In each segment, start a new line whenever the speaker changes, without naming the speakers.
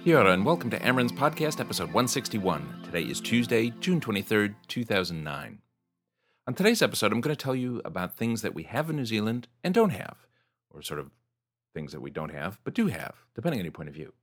Kia ora and welcome to Amarin's Podcast, episode 161. Today is Tuesday, June 23rd, 2009. On today's episode, I'm going to tell you about things that we have in New Zealand and don't have, or sort of things that we don't have, but do have, depending on your point of view.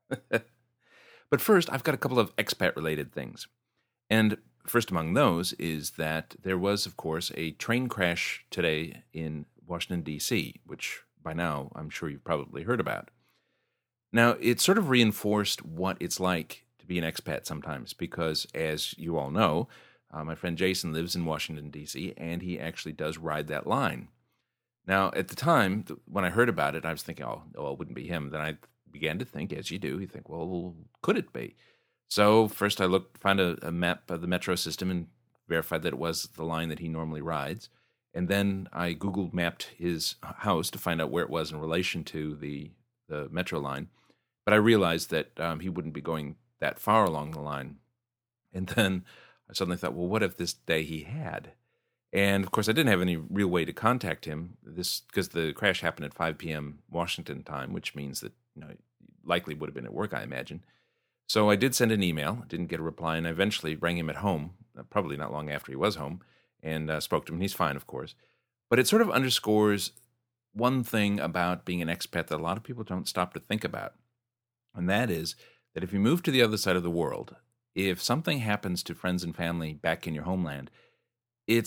But first, I've got a couple of expat-related things. And first among those is that there was, of course, a train crash today in Washington, D.C., which by now I'm sure you've probably heard about. Now, it sort of reinforced what it's like to be an expat sometimes because, as you all know, my friend Jason lives in Washington, D.C., and he actually does ride that line. Now, at the time, when I heard about it, I was thinking, oh, it wouldn't be him. Then I began to think, as you do, you think, well, could it be? So first I found a map of the metro system and verified that it was the line that he normally rides. And then I Google mapped his house to find out where it was in relation to the metro line. But I realized that he wouldn't be going that far along the line. And then I suddenly thought, well, what if this day he had? And, of course, I didn't have any real way to contact him because the crash happened at 5 p.m. Washington time, which means that likely would have been at work, I imagine. So I did send an email, didn't get a reply, and I eventually rang him at home, probably not long after he was home, and spoke to him. He's fine, of course. But it sort of underscores one thing about being an expat that a lot of people don't stop to think about. And that is that if you move to the other side of the world, if something happens to friends and family back in your homeland, it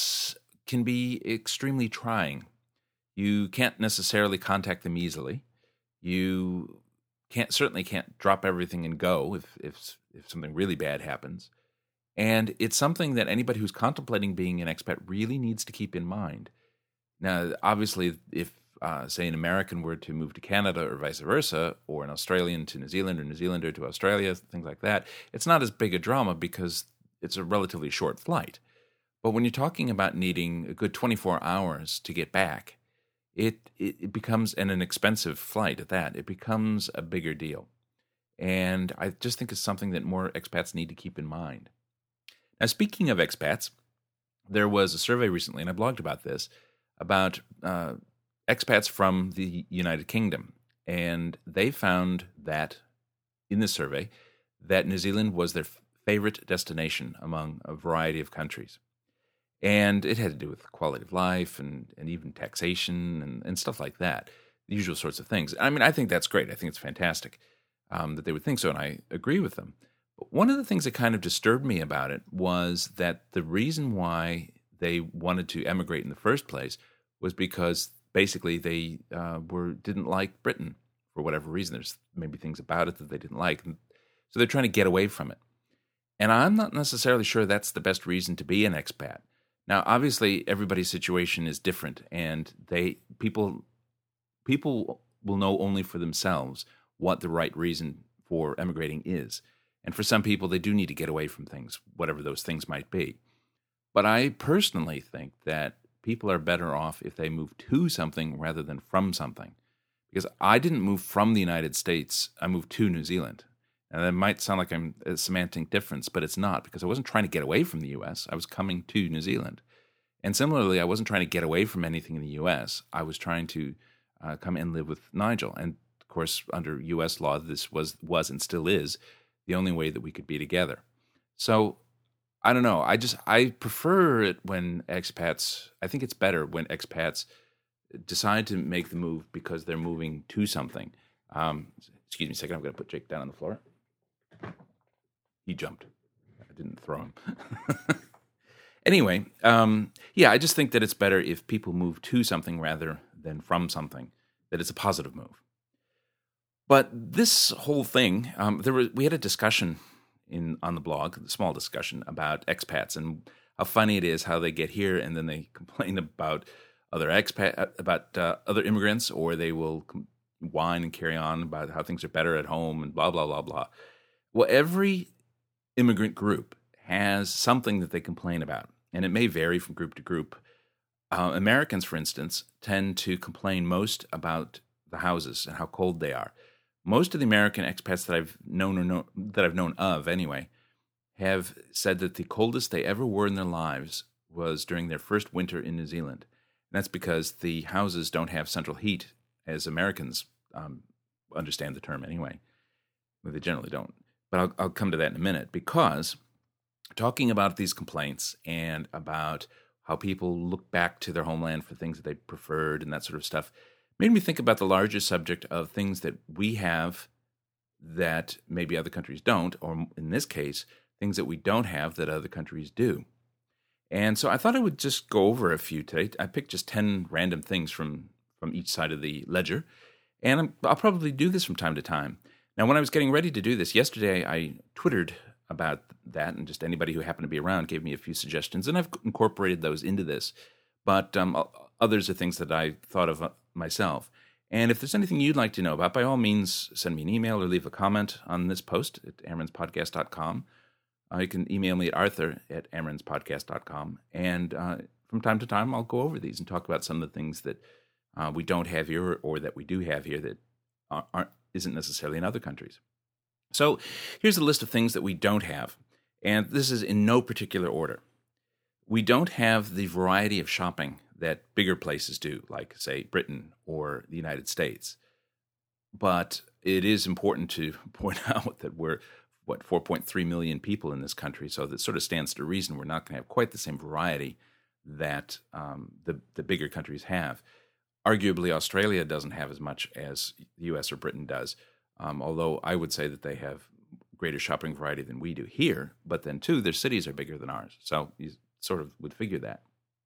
can be extremely trying. You can't necessarily contact them easily. You certainly can't drop everything and go if something really bad happens. And it's something that anybody who's contemplating being an expat really needs to keep in mind. Now, obviously, if say an American were to move to Canada or vice versa, or an Australian to New Zealand or New Zealander to Australia, things like that, it's not as big a drama because it's a relatively short flight. But when you're talking about needing a good 24 hours to get back, it becomes an expensive flight at that. It becomes a bigger deal. And I just think it's something that more expats need to keep in mind. Now, speaking of expats, there was a survey recently, and I blogged about this, about expats from the United Kingdom, and they found that in the survey that New Zealand was their favorite destination among a variety of countries. And it had to do with quality of life and even taxation and stuff like that, the usual sorts of things. I mean, I think that's great. I think it's fantastic that they would think so, and I agree with them. But one of the things that kind of disturbed me about it was that the reason why they wanted to emigrate in the first place was because basically they didn't like Britain for whatever reason. There's maybe things about it that they didn't like. So they're trying to get away from it. And I'm not necessarily sure that's the best reason to be an expat. Now, obviously, everybody's situation is different, and people will know only for themselves what the right reason for emigrating is. And for some people, they do need to get away from things, whatever those things might be. But I personally think that people are better off if they move to something rather than from something. Because I didn't move from the United States, I moved to New Zealand. And that might sound like I'm a semantic difference, but it's not, because I wasn't trying to get away from the U.S., I was coming to New Zealand. And similarly, I wasn't trying to get away from anything in the U.S., I was trying to come and live with Nigel. And of course, under U.S. law, this was and still is the only way that we could be together. So I don't know. I prefer it when expats, I think it's better when expats decide to make the move because they're moving to something. Excuse me a second, I'm going to put Jake down on the floor. He jumped. I didn't throw him. Anyway, I just think that it's better if people move to something rather than from something, that it's a positive move. But this whole thing, we had a discussion on the blog, a small discussion about expats and how funny it is how they get here and then they complain about other other immigrants, or they will whine and carry on about how things are better at home and blah blah blah blah. Well, every immigrant group has something that they complain about, and it may vary from group to group. Americans, for instance, tend to complain most about the houses and how cold they are. Most of the American expats that I've known of anyway, have said that the coldest they ever were in their lives was during their first winter in New Zealand. And that's because the houses don't have central heat, as Americans understand the term anyway. Well, they generally don't. But I'll come to that in a minute, because talking about these complaints and about how people look back to their homeland for things that they preferred and that sort of stuff made me think about the larger subject of things that we have that maybe other countries don't, or in this case, things that we don't have that other countries do. And so I thought I would just go over a few today. I picked just 10 random things from each side of the ledger, and I'll probably do this from time to time. Now, when I was getting ready to do this yesterday, I Twittered about that, and just anybody who happened to be around gave me a few suggestions, and I've incorporated those into this. But others are things that I thought of myself. And if there's anything you'd like to know about, by all means, send me an email or leave a comment on this post at amaranthspodcast.com. You can email me at arthur@amaranthspodcast.com. And from time to time, I'll go over these and talk about some of the things that we don't have here, or that we do have here that isn't necessarily in other countries. So here's a list of things that we don't have. And this is in no particular order. We don't have the variety of shopping that bigger places do, like, say, Britain or the United States. But it is important to point out that we're, 4.3 million people in this country, so that sort of stands to reason we're not going to have quite the same variety that the bigger countries have. Arguably, Australia doesn't have as much as the U.S. or Britain does, although I would say that they have greater shopping variety than we do here. But then, too, their cities are bigger than ours, so you sort of would figure that.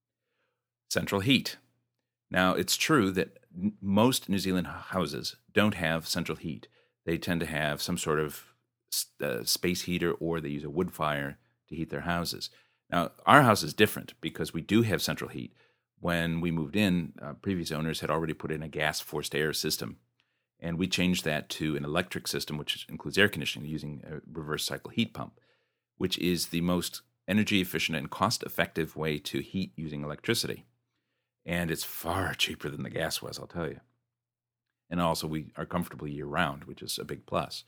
Central heat. Now, it's true that most New Zealand houses don't have central heat. They tend to have some sort of space heater, or they use a wood fire to heat their houses. Now, our house is different because we do have central heat. When we moved in, previous owners had already put in a gas forced air system, and we changed that to an electric system, which includes air conditioning using a reverse cycle heat pump, which is the most energy efficient and cost effective way to heat using electricity. And it's far cheaper than the gas was, I'll tell you. And also, we are comfortable year round, which is a big plus.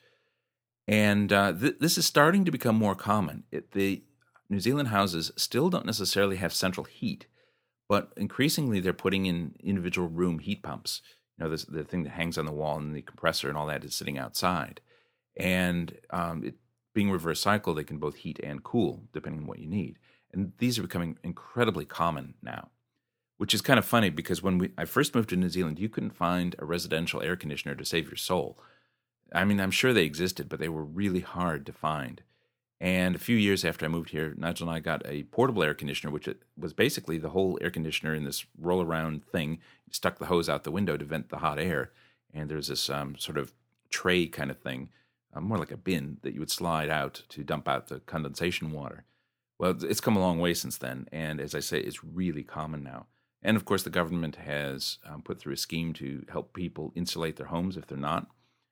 And this is starting to become more common. The New Zealand houses still don't necessarily have central heat, but increasingly they're putting in individual room heat pumps. You know, the thing that hangs on the wall, and the compressor and all that is sitting outside. And it being reverse cycle, they can both heat and cool, depending on what you need. And these are becoming incredibly common now, which is kind of funny, because when I first moved to New Zealand, you couldn't find a residential air conditioner to save your soul. I mean, I'm sure they existed, but they were really hard to find. And a few years after I moved here, Nigel and I got a portable air conditioner, which was basically the whole air conditioner in this roll-around thing. You stuck the hose out the window to vent the hot air, and there's this sort of tray kind of thing, more like a bin that you would slide out to dump out the condensation water. Well, it's come a long way since then, and as I say, it's really common now. And of course, the government has put through a scheme to help people insulate their homes if they're not.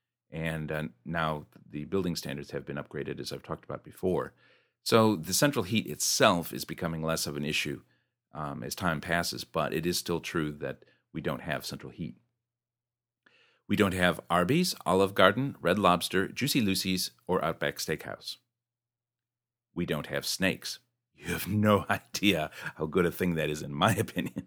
And now the building standards have been upgraded, as I've talked about before. So the central heat itself is becoming less of an issue as time passes, but it is still true that we don't have central heat. We don't have Arby's, Olive Garden, Red Lobster, Juicy Lucy's, or Outback Steakhouse. We don't have snakes. You have no idea how good a thing that is, in my opinion.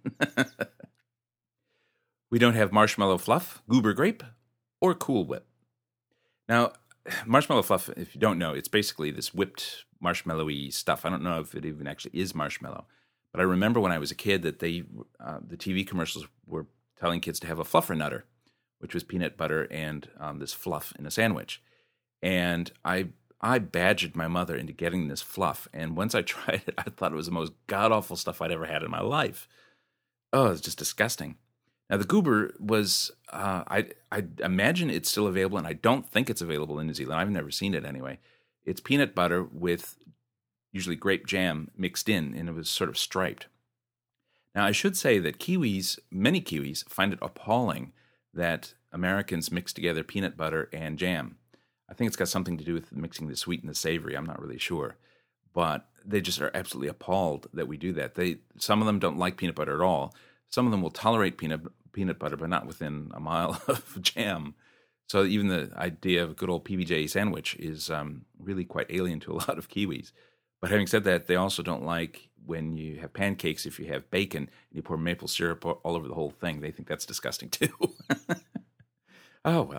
We don't have Marshmallow Fluff, Goober Grape, or Cool Whip. Now, Marshmallow Fluff, if you don't know, it's basically this whipped marshmallowy stuff. I don't know if it even actually is marshmallow, but I remember when I was a kid that the TV commercials were telling kids to have a Fluffernutter, which was peanut butter and this fluff in a sandwich. And I badgered my mother into getting this fluff, and once I tried it, I thought it was the most god-awful stuff I'd ever had in my life. Oh, it's just disgusting. Now, the Goober was, I imagine it's still available, and I don't think it's available in New Zealand. I've never seen it anyway. It's peanut butter with usually grape jam mixed in, and it was sort of striped. Now, I should say that many Kiwis, find it appalling that Americans mix together peanut butter and jam. I think it's got something to do with mixing the sweet and the savory. I'm not really sure. But they just are absolutely appalled that we do that. Some of them don't like peanut butter at all. Some of them will tolerate peanut butter, but not within a mile of jam. So even the idea of a good old PBJ sandwich is really quite alien to a lot of Kiwis. But having said that, they also don't like when you have pancakes, if you have bacon, and you pour maple syrup all over the whole thing. They think that's disgusting too. Oh, well.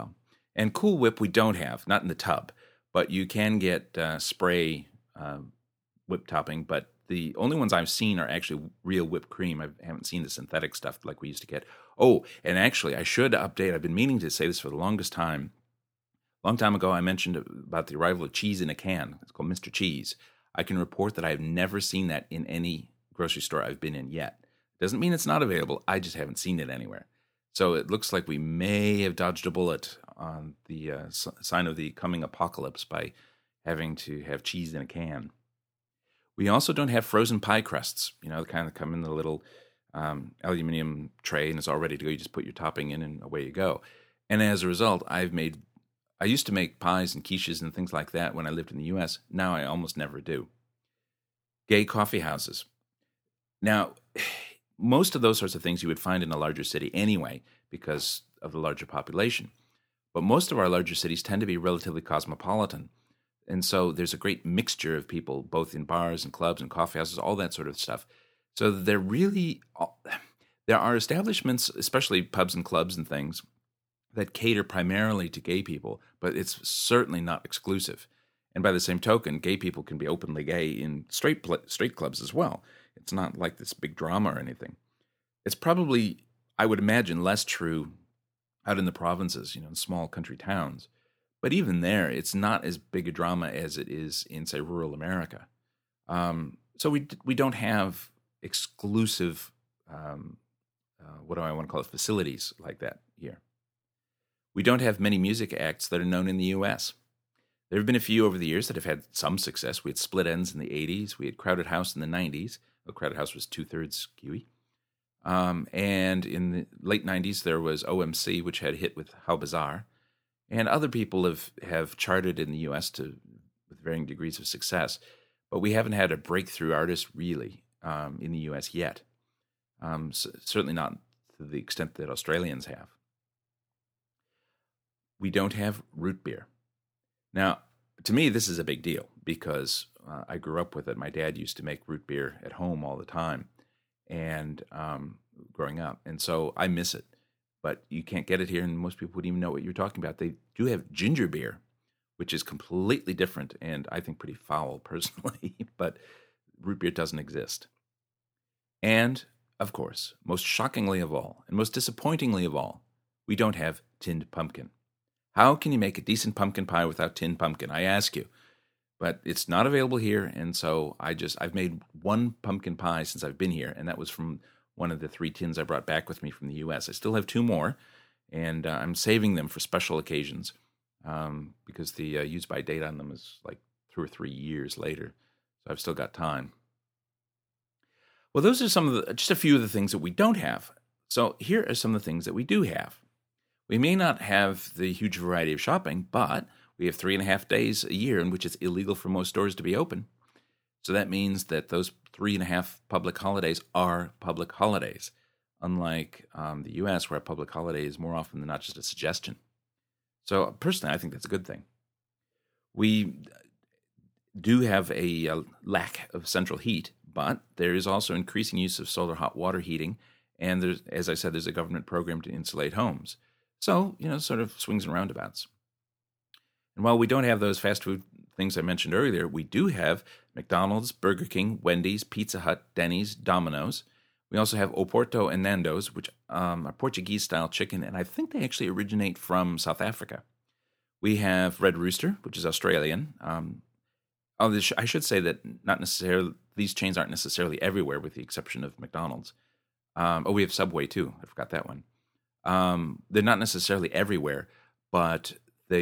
And Cool Whip we don't have, not in the tub, but you can get spray whip topping. But the only ones I've seen are actually real whipped cream. I haven't seen the synthetic stuff like we used to get. Oh, and actually, I should update. I've been meaning to say this for the longest time. A long time ago, I mentioned about the arrival of cheese in a can. It's called Mr. Cheese. I can report that I have never seen that in any grocery store I've been in yet. Doesn't mean it's not available. I just haven't seen it anywhere. So it looks like we may have dodged a bullet on the sign of the coming apocalypse by having to have cheese in a can. We also don't have frozen pie crusts, the kind that come in the little aluminum tray and it's all ready to go. You just put your topping in and away you go. And as a result, I used to make pies and quiches and things like that when I lived in the U.S. Now I almost never do. Gay coffee houses. Now, most of those sorts of things you would find in a larger city anyway because of the larger population. But most of our larger cities tend to be relatively cosmopolitan. And so there's a great mixture of people, both in bars and clubs and coffee houses, all that sort of stuff. So there are establishments, especially pubs and clubs and things, that cater primarily to gay people, but it's certainly not exclusive. And by the same token, gay people can be openly gay in straight clubs as well. It's not like this big drama or anything. It's probably, I would imagine, less true out in the provinces, in small country towns. But even there, it's not as big a drama as it is in, say, rural America. So we don't have exclusive, what do I want to call it, facilities like that here. We don't have many music acts that are known in the U.S. There have been a few over the years that have had some success. We had Split Enz in the 80s. We had Crowded House in the 90s. Well, Crowded House was 2/3 Kiwi. And in the late 90s, there was OMC, which had a hit with How Bizarre. And other people have charted in the U.S. with varying degrees of success. But we haven't had a breakthrough artist, really, in the U.S. yet. Certainly not to the extent that Australians have. We don't have root beer. Now, to me, this is a big deal because I grew up with it. My dad used to make root beer at home all the time and growing up. And so I miss it. But you can't get it here, and most people wouldn't even know what you're talking about. They do have ginger beer, which is completely different and I think pretty foul personally, but root beer doesn't exist. And, of course, most shockingly of all, and most disappointingly of all, we don't have tinned pumpkin. How can you make a decent pumpkin pie without tinned pumpkin, I ask you? But it's not available here, and so I've made one pumpkin pie since I've been here, and that was from one of the 3 tins I brought back with me from the U.S. I still have 2 more, and I'm saving them for special occasions because the use-by date on them is like 2 or 3 years later, so I've still got time. Well, those are just a few of the things that we don't have. So here are some of the things that we do have. We may not have the huge variety of shopping, but we have 3.5 days a year in which it's illegal for most stores to be open. So that means that those 3.5 public holidays are public holidays, unlike the U.S., where a public holiday is more often than not just a suggestion. So personally, I think that's a good thing. We do have a lack of central heat, but there is also increasing use of solar hot water heating, and there's, as I said, there's a government program to insulate homes. So, sort of swings and roundabouts. And while we don't have those fast food things I mentioned earlier, we do have McDonald's, Burger King, Wendy's, Pizza Hut, Denny's, Domino's. We also have Oporto and Nando's, which are Portuguese-style chicken, and I think they actually originate from South Africa. We have Red Rooster, which is Australian. I should say that not necessarily these chains aren't necessarily everywhere, with the exception of McDonald's. We have Subway too. I forgot that one. They're not necessarily everywhere, but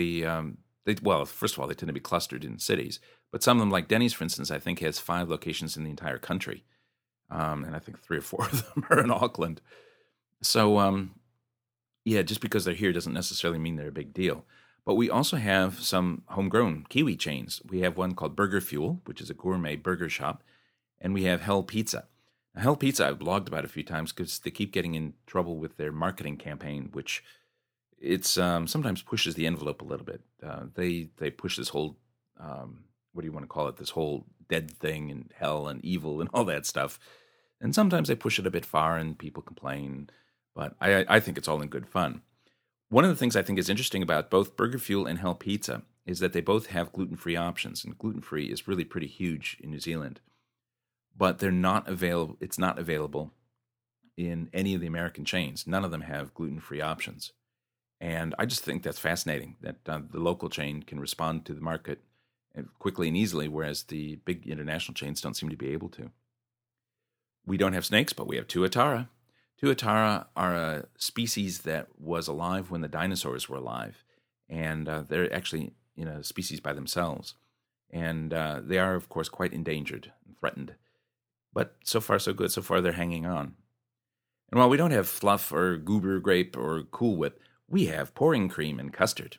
first of all, they tend to be clustered in cities. But some of them, like Denny's, for instance, I think has 5 locations in the entire country. And I think 3 or 4 of them are in Auckland. So, just because they're here doesn't necessarily mean they're a big deal. But we also have some homegrown Kiwi chains. We have one called Burger Fuel, which is a gourmet burger shop. And we have Hell Pizza. Now, Hell Pizza I've blogged about a few times because they keep getting in trouble with their marketing campaign, which it's sometimes pushes the envelope a little bit. They push this whole, what do you want to call it, this whole dead thing and hell and evil and all that stuff. And sometimes they push it a bit far and people complain. But I think it's all in good fun. One of the things I think is interesting about both Burger Fuel and Hell Pizza is that they both have gluten-free options, and gluten-free is really pretty huge in New Zealand. But they're not available. It's not available in any of the American chains. None of them have gluten-free options. And I just think that's fascinating that the local chain can respond to the market quickly and easily, whereas the big international chains don't seem to be able to. We don't have snakes, but we have tuatara. Tuatara are a species that was alive when the dinosaurs were alive, and they're actually a species by themselves. And they are, of course, quite endangered and threatened. But so far, so good. So far, they're hanging on. And while we don't have fluff or goober grape or Cool Whip, we have pouring cream and custard.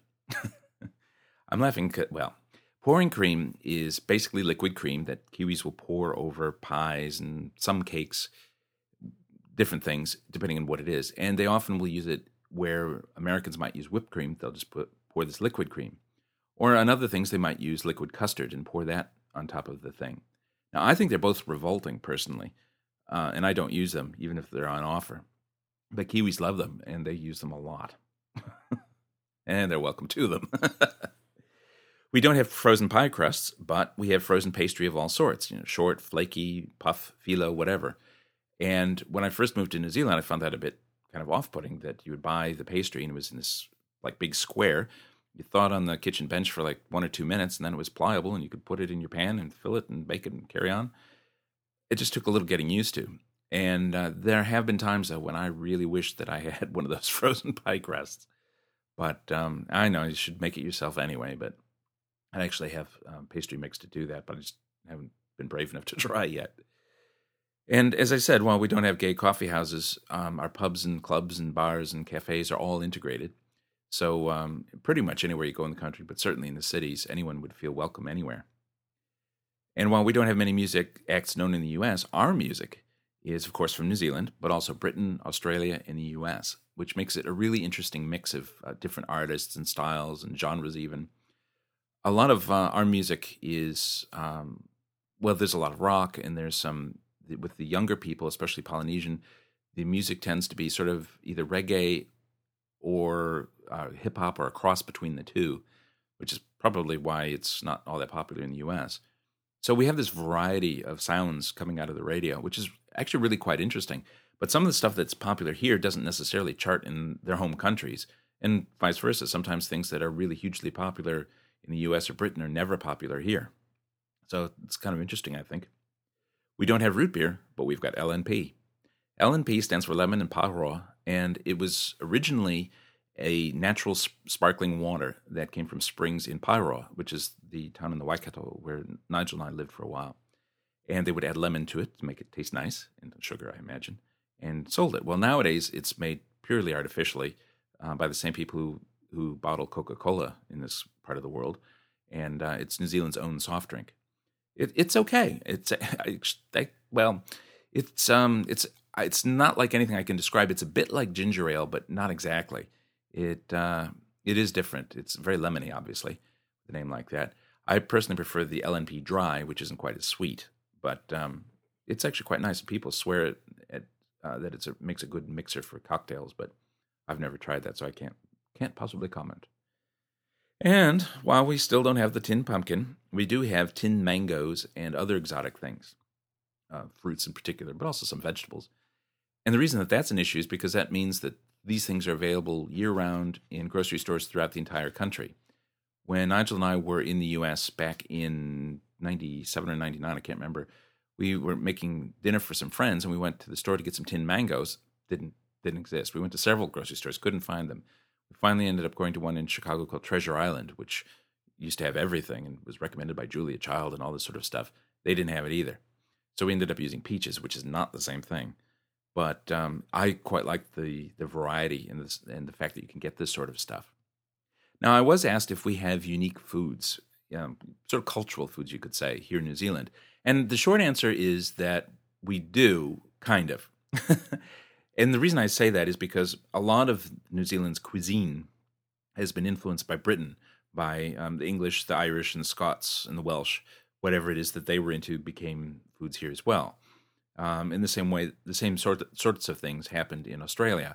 I'm laughing. Well, pouring cream is basically liquid cream that Kiwis will pour over pies and some cakes, different things, depending on what it is. And they often will use it where Americans might use whipped cream. They'll just pour this liquid cream. Or on other things, they might use liquid custard and pour that on top of the thing. Now, I think they're both revolting, personally, and I don't use them, even if they're on offer. But Kiwis love them, and they use them a lot. And they're welcome to them. We don't have frozen pie crusts, but we have frozen pastry of all sorts, short, flaky, puff, phyllo, whatever. And when I first moved to New Zealand, I found that a bit kind of off-putting, that you would buy the pastry, and it was in this big square. You thaw it on the kitchen bench for 1 or 2 minutes, and then it was pliable, and you could put it in your pan and fill it and bake it and carry on. It just took a little getting used to. And there have been times, though, when I really wished that I had one of those frozen pie crusts. But I know you should make it yourself anyway, but I actually have pastry mix to do that, but I just haven't been brave enough to try yet. And as I said, while we don't have gay coffee houses, our pubs and clubs and bars and cafes are all integrated. So pretty much anywhere you go in the country, but certainly in the cities, anyone would feel welcome anywhere. And while we don't have many music acts known in the U.S., our music is, of course, from New Zealand, but also Britain, Australia, and the U.S., which makes it a really interesting mix of different artists and styles and genres even. A lot of our music is, there's a lot of rock, and there's some, with the younger people, especially Polynesian, the music tends to be sort of either reggae or hip-hop or a cross between the two, which is probably why it's not all that popular in the U.S. So we have this variety of sounds coming out of the radio, which is actually really quite interesting. But some of the stuff that's popular here doesn't necessarily chart in their home countries, and vice versa. Sometimes things that are really hugely popular in the U.S. or Britain are never popular here. So it's kind of interesting, I think. We don't have root beer, but we've got LNP. LNP stands for lemon and Pahoa, and it was originally a natural sparkling water that came from springs in Pahoa, which is the town in the Waikato where Nigel and I lived for a while. And they would add lemon to it to make it taste nice, and sugar, I imagine, and sold it. Well, nowadays it's made purely artificially by the same people who bottle Coca-Cola in this part of the world, and it's New Zealand's own soft drink. It's okay. It's not like anything I can describe. It's a bit like ginger ale, but not exactly. It is different. It's very lemony, obviously, the name like that. I personally prefer the LNP Dry, which isn't quite as sweet, but it's actually quite nice. People swear that it makes a good mixer for cocktails, but I've never tried that, so I can't possibly comment. And while we still don't have the tin pumpkin, we do have tin mangoes and other exotic things, fruits in particular, but also some vegetables. And the reason that that's an issue is because that means that these things are available year-round in grocery stores throughout the entire country. When Nigel and I were in the U.S. back in 97 or 99, I can't remember, we were making dinner for some friends, and we went to the store to get some tin mangoes. Didn't exist. We went to several grocery stores, couldn't find them. We finally ended up going to one in Chicago called Treasure Island, which used to have everything and was recommended by Julia Child and all this sort of stuff. They didn't have it either. So we ended up using Peaches, which is not the same thing. But I quite like the variety and the fact that you can get this sort of stuff. Now, I was asked if we have unique foods, sort of cultural foods, you could say, here in New Zealand. And the short answer is that we do, kind of. And the reason I say that is because a lot of New Zealand's cuisine has been influenced by Britain, by the English, the Irish, and the Scots, and the Welsh. Whatever it is that they were into became foods here as well. In the same way, the same sorts of things happened in Australia.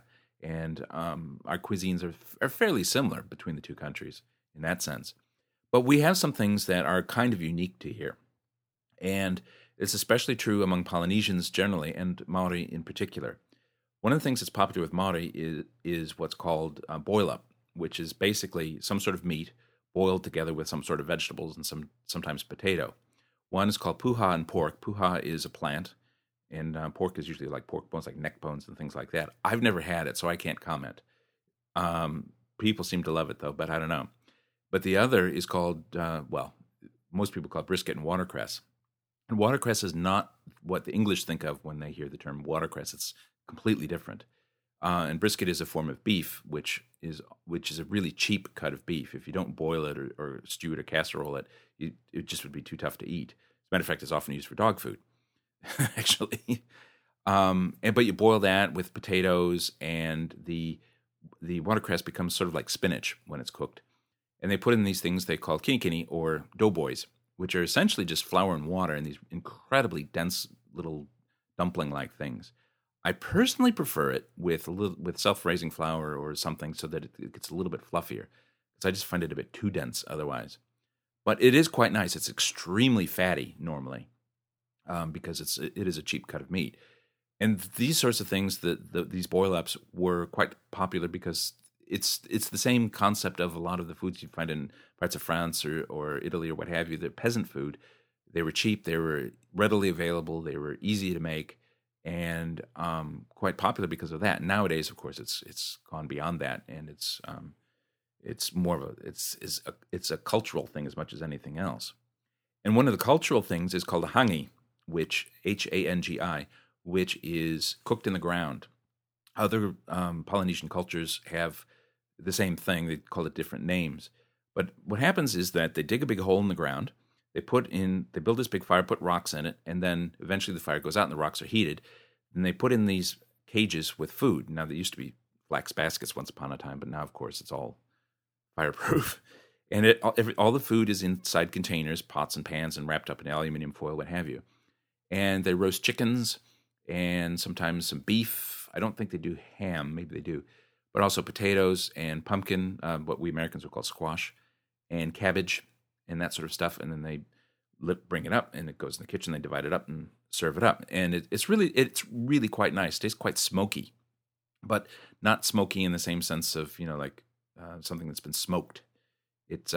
And our cuisines are fairly similar between the two countries in that sense. But we have some things that are kind of unique to here. And it's especially true among Polynesians generally and Maori in particular. One of the things that's popular with Maori is what's called boil up, which is basically some sort of meat boiled together with some sort of vegetables and sometimes potato. One is called puha and pork. Puha is a plant, and pork is usually like pork bones, like neck bones and things like that. I've never had it, so I can't comment. People seem to love it, though, but I don't know. But the other is called, most people call it brisket and watercress. And watercress is not what the English think of when they hear the term watercress. It's completely different. And brisket is a form of beef, which is a really cheap cut of beef. If you don't boil it or stew it or casserole it, it just would be too tough to eat. As a matter of fact, it's often used for dog food, actually. But you boil that with potatoes, and the watercress becomes sort of like spinach when it's cooked. And they put in these things they call kinikini or doughboys, which are essentially just flour and water in these incredibly dense little dumpling-like things. I personally prefer it with self-raising flour or something so that it gets a little bit fluffier, because I just find it a bit too dense otherwise. But it is quite nice. It's extremely fatty normally, because it is a cheap cut of meat. And these sorts of things, these boil-ups were quite popular because it's the same concept of a lot of the foods you find in parts of France or Italy or what have you. They're peasant food. They were cheap. They were readily available. They were easy to make, and quite popular because of that. Nowadays, of course, it's gone beyond that, and it's more of it's a cultural thing as much as anything else. And one of the cultural things is called a hangi, which Hangi, which is cooked in the ground. Other Polynesian cultures have the same thing. They call it different names. But what happens is that they dig a big hole in the ground. They build this big fire, put rocks in it, and then eventually the fire goes out and the rocks are heated. And they put in these cages with food. Now, they used to be flax baskets once upon a time, but now, of course, it's all fireproof. And all the food is inside containers, pots and pans, and wrapped up in aluminum foil, what have you. And they roast chickens and sometimes some beef. I don't think they do ham. Maybe they do. But also potatoes and pumpkin, what we Americans would call squash, and cabbage and that sort of stuff. And then they bring it up, and it goes in the kitchen. They divide it up and serve it up. And it's really quite nice. It tastes quite smoky, but not smoky in the same sense of, like something that's been smoked. It's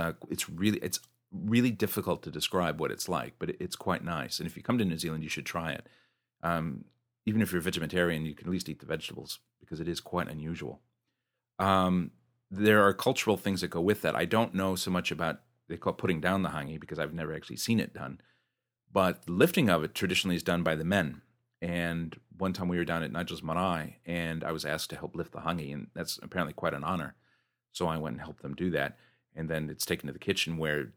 really difficult to describe what it's like, but it's quite nice. And if you come to New Zealand, you should try it. Even if you're a vegetarian, you can at least eat the vegetables because it is quite unusual. There are cultural things that go with that. I don't know so much about, they call it putting down the hangi because I've never actually seen it done. But the lifting of it traditionally is done by the men. And one time we were down at Nigel's Marae, and I was asked to help lift the hangi, and that's apparently quite an honor. So I went and helped them do that. And then it's taken to the kitchen where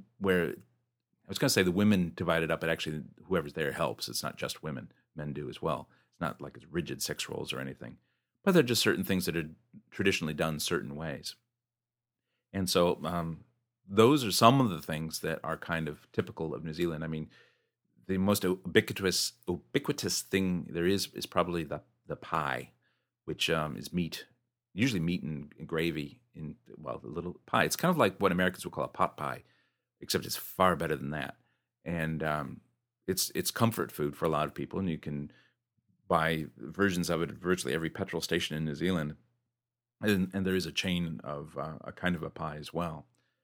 I was going to say the women divide it up, but actually whoever's there helps. It's not just women. Men do as well. It's not like it's rigid sex roles or anything. But there are just certain things that are traditionally done certain ways. And so those are some of the things that are kind of typical of New Zealand. I mean, the most ubiquitous thing there is probably the pie, which is meat, usually meat and gravy in, the little pie. It's kind of like what Americans would call a pot pie, except it's far better than that. And it's comfort food for a lot of people, and you can buy versions of it at virtually every petrol station in New Zealand. And there is a chain of a kind of a pie as well.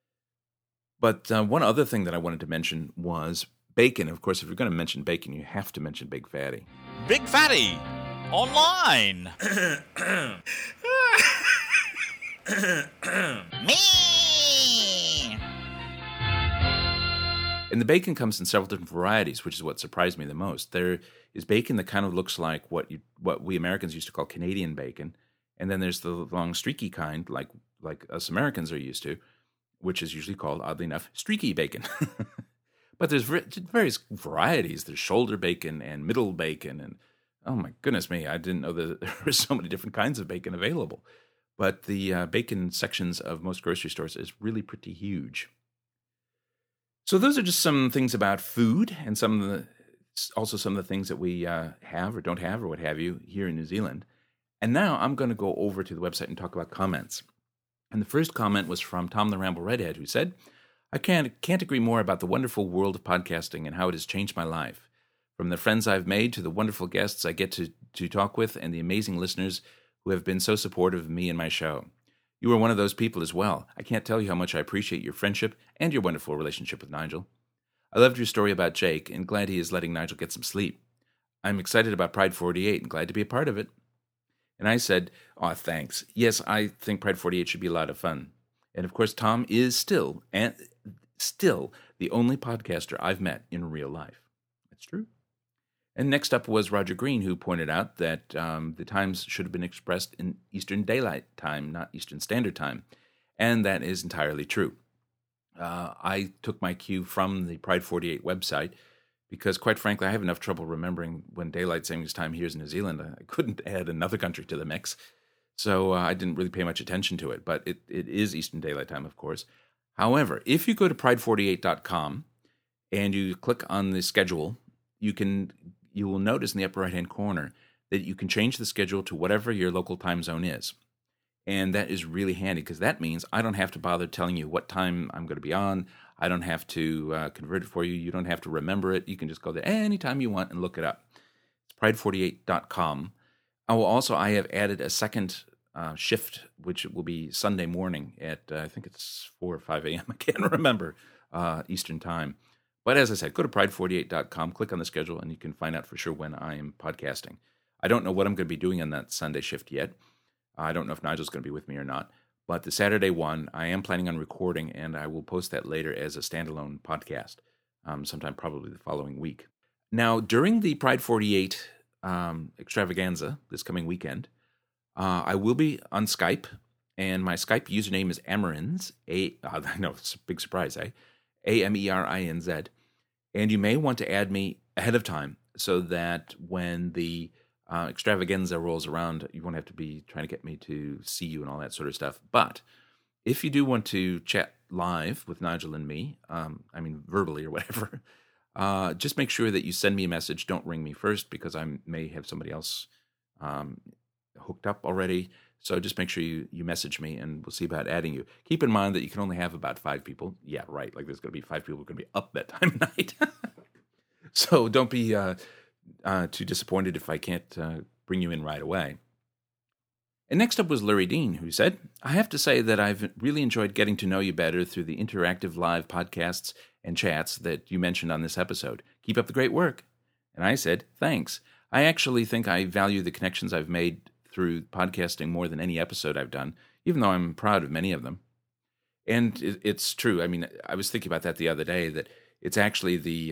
But one other thing that I wanted to mention was bacon. Of course, if you're going to mention bacon, you have to mention Big Fatty.
Big Fatty! Online! Me!
And the bacon comes in several different varieties, which is what surprised me the most. There is bacon that kind of looks like what we Americans used to call Canadian bacon, and then there's the long streaky kind, like us Americans are used to, which is usually called, oddly enough, streaky bacon. But there's various varieties. There's shoulder bacon and middle bacon, and oh my goodness me, I didn't know that there were so many different kinds of bacon available. But the bacon sections of most grocery stores is really pretty huge. So those are just some things about food, and also some of the things that we have or don't have or what have you here in New Zealand. And now I'm going to go over to the website and talk about comments. And the first comment was from Tom the Ramble Redhead, who said, I can't agree more about the wonderful world of podcasting and how it has changed my life. From the friends I've made to the wonderful guests I get to talk with and the amazing listeners who have been so supportive of me and my show. You are one of those people as well. I can't tell you how much I appreciate your friendship and your wonderful relationship with Nigel. I loved your story about Jake and glad he is letting Nigel get some sleep. I'm excited about Pride 48 and glad to be a part of it. And I said, oh, thanks. Yes, I think Pride 48 should be a lot of fun. And of course, Tom is still the only podcaster I've met in real life. That's true. And next up was Roger Green, who pointed out that the times should have been expressed in Eastern Daylight Time, not Eastern Standard Time. And that is entirely true. I took my cue from the Pride 48 website because, quite frankly, I have enough trouble remembering when daylight savings time here is in New Zealand. I couldn't add another country to the mix. So I didn't really pay much attention to it, but it is Eastern Daylight Time, of course. However, if you go to pride48.com and you click on the schedule, you will notice in the upper right-hand corner that you can change the schedule to whatever your local time zone is. And that is really handy because that means I don't have to bother telling you what time I'm going to be on. I don't have to convert it for you. You don't have to remember it. You can just go there anytime you want and look it up. It's pride48.com. I have added a second shift, which will be Sunday morning at, I think it's 4 or 5 a.m. I can't remember Eastern time. But as I said, go to pride48.com, click on the schedule, and you can find out for sure when I am podcasting. I don't know what I'm going to be doing on that Sunday shift yet. I don't know if Nigel's going to be with me or not. But the Saturday one, I am planning on recording, and I will post that later as a standalone podcast, sometime probably the following week. Now, during the Pride 48 extravaganza this coming weekend, I will be on Skype, and my Skype username is Amerinz. I know, it's a big surprise, eh? Amerinz. And you may want to add me ahead of time so that when the extravaganza rolls around, you won't have to be trying to get me to see you and all that sort of stuff. But if you do want to chat live with Nigel and me, verbally or whatever, just make sure that you send me a message. Don't ring me first because I may have somebody else hooked up already. So just make sure you message me and we'll see about adding you. Keep in mind that you can only have about 5 people. Yeah, right. Like there's going to be 5 people who are going to be up that time of night. So don't be too disappointed if I can't bring you in right away. And next up was Larry Dean, who said, I have to say that I've really enjoyed getting to know you better through the interactive live podcasts and chats that you mentioned on this episode. Keep up the great work. And I said, thanks. I actually think I value the connections I've made through podcasting more than any episode I've done, even though I'm proud of many of them. And it's true. I mean, I was thinking about that the other day, that it's actually the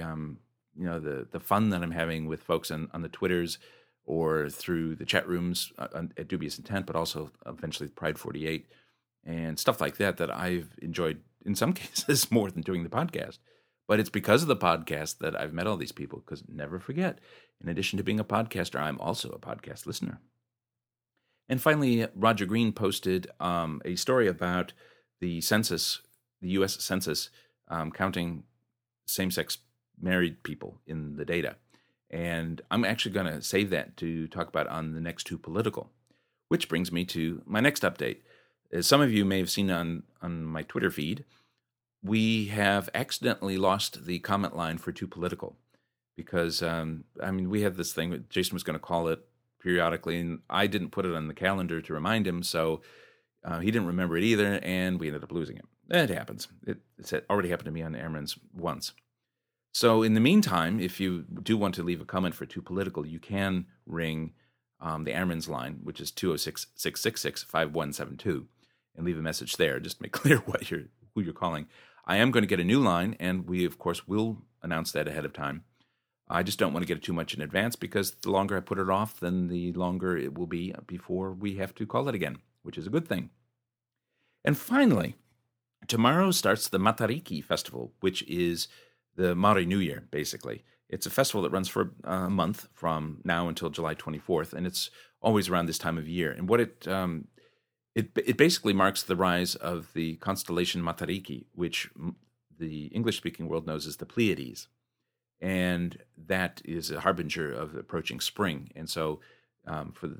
fun that I'm having with folks on the Twitters or through the chat rooms at Dubious Intent, but also eventually Pride 48 and stuff like that I've enjoyed in some cases more than doing the podcast. But it's because of the podcast that I've met all these people, because never forget, in addition to being a podcaster, I'm also a podcast listener. And finally, Roger Green posted a story about the census, the U.S. Census, counting same-sex married people in the data. And I'm actually going to save that to talk about on the next Too Political, which brings me to my next update. As some of you may have seen on my Twitter feed, we have accidentally lost the comment line for Too Political because, we have this thing, Jason was going to call it periodically, and I didn't put it on the calendar to remind him, so he didn't remember it either, and we ended up losing it. It happens. It's already happened to me on Amerinz once. So in the meantime, if you do want to leave a comment for Too Political, you can ring the Amerinz line, which is 206-666-5172, and leave a message there. Just make clear who you're calling. I am going to get a new line, and we, of course, will announce that ahead of time. I just don't want to get it too much in advance because the longer I put it off, then the longer it will be before we have to call it again, which is a good thing. And finally, tomorrow starts the Matariki Festival, which is the Maori New Year, basically. It's a festival that runs for a month from now until July 24th, and it's always around this time of year. And what it basically marks the rise of the constellation Matariki, which the English-speaking world knows as the Pleiades. And that is a harbinger of approaching spring. And so for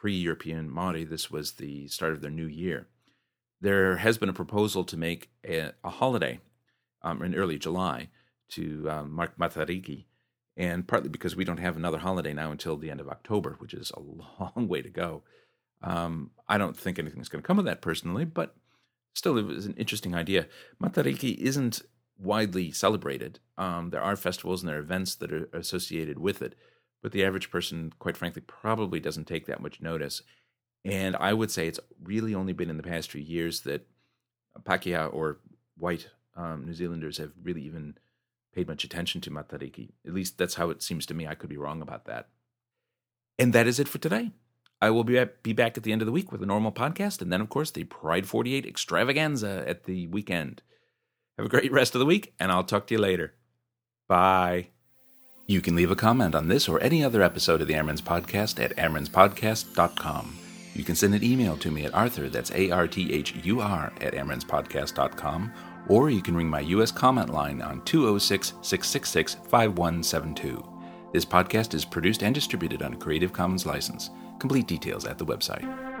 pre-European Maori, this was the start of their new year. There has been a proposal to make a holiday in early July to mark Matariki, and partly because we don't have another holiday now until the end of October, which is a long way to go. I don't think anything's going to come of that personally, but still, it was an interesting idea. Matariki isn't widely celebrated. There are festivals and there are events that are associated with it, but the average person, quite frankly, probably doesn't take that much notice. And I would say it's really only been in the past few years that Pākehā or white New Zealanders have really even paid much attention to Matariki. At least that's how it seems to me. I could be wrong about that. And that is it for today. I will be back at the end of the week with a normal podcast, and then, of course, the Pride 48 extravaganza at the weekend. Have a great rest of the week, and I'll talk to you later. Bye. You can leave a comment on this or any other episode of the Amron's Podcast at amronspodcast.com. You can send an email to me at Arthur, that's ARTHUR, at amronspodcast.com, or you can ring my U.S. comment line on 206-666-5172. This podcast is produced and distributed on a Creative Commons license. Complete details at the website.